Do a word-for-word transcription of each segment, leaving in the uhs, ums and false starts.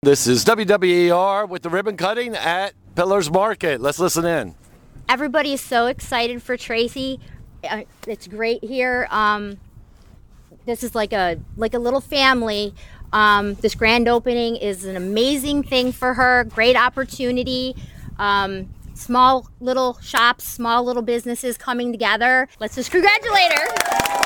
This is W W E R with the ribbon cutting at Pillars Market. Let's listen in. Everybody is so excited for Tracy. Uh, It's great here. Um, this is like a like a little family. Um, this grand opening is an amazing thing for her. Great opportunity. Um, small little shops, small little businesses coming together. Let's just congratulate her.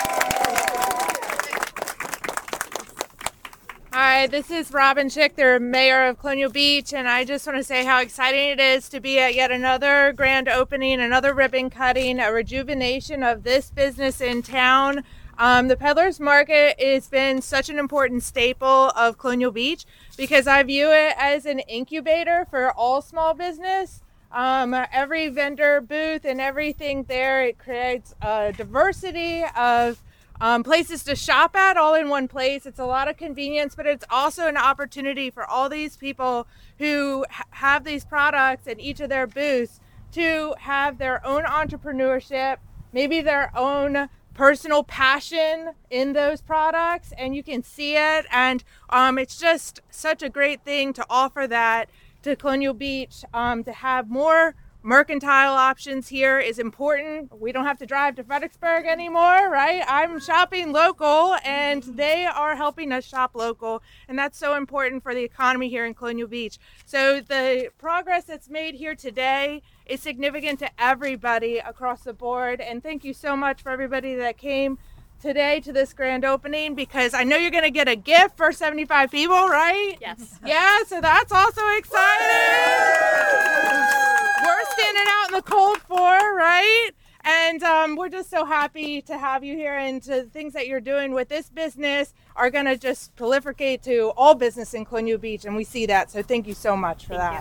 Hi, this is Robin Schick, the mayor of Colonial Beach, and I just want to say how exciting it is to be at yet another grand opening, another ribbon cutting, a rejuvenation of this business in town. Um, the Peddlers Market has been such an important staple of Colonial Beach because I view it as an incubator for all small business. Um, every vendor booth and everything there, it creates a diversity of Um, places to shop at all in one place. It's a lot of convenience, but it's also an opportunity for all these people who ha- have these products in each of their booths to have their own entrepreneurship, maybe their own personal passion in those products, and you can see it. And um, it's just such a great thing to offer that to Colonial Beach. Um, to have more mercantile options here is important. We don't have to drive to Fredericksburg anymore, right? I'm shopping local and they are helping us shop local, and that's so important for the economy here in Colonial Beach. So the progress that's made here today is significant to everybody across the board, and thank you so much for everybody that came today to this grand opening, because I know you're going to get a gift for seventy-five people, right? Yes. Yeah, so that's also exciting. We're standing out in the cold for, right? And um, we're just so happy to have you here, and to the things that you're doing with this business are going to just proliferate to all business in Colonial Beach, and we see that. So thank you so much for Thank that.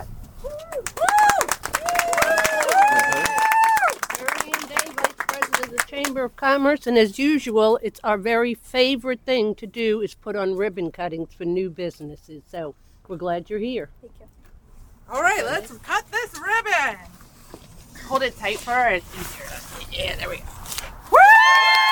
Marion Day, Vice President of the Chamber of Commerce, and as usual, it's our very favorite thing to do is put on ribbon cuttings for new businesses. So we're glad you're here. Thank you. All right, let's cut this ribbon. Hold it tight for her. It's easier. Yeah, there we go. Woo!